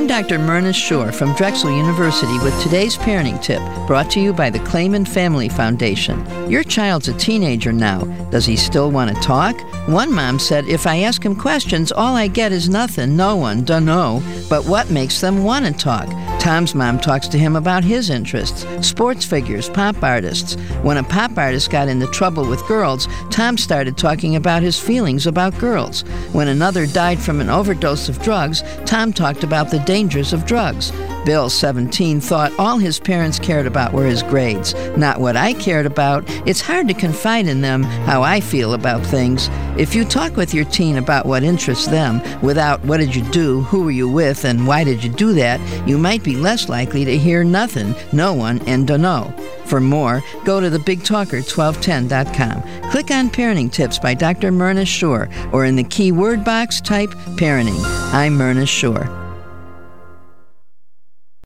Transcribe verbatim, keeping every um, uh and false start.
I'm Doctor Myrna Shore from Drexel University with today's parenting tip, brought to you by the Clayman Family Foundation. Your child's a teenager now. Does he still want to talk? One mom said, if I ask him questions, all I get is nothing, no one, dunno. But what makes them want to talk? Tom's mom talks to him about his interests, sports figures, pop artists. When a pop artist got into trouble with girls, Tom started talking about his feelings about girls. When another died from an overdose of drugs, Tom talked about the dangers of drugs. Bill, seventeen, thought all his parents cared about were his grades, not what I cared about. It's hard to confide in them how I feel about things. If you talk with your teen about what interests them, without what did you do, who were you with, and why did you do that, you might be less likely to hear nothing, no one, and dunno. For more, go to the big talker twelve ten dot com. Click on Parenting Tips by Doctor Myrna Shore, or in the keyword box, type parenting. I'm Myrna Shore.